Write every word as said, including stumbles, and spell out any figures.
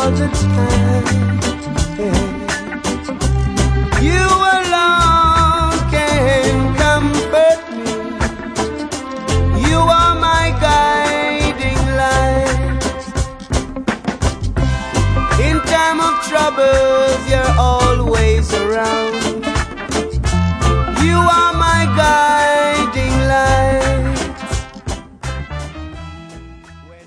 all the time. Yeah. You alone can comfort me. You are my guiding light. In time of trouble,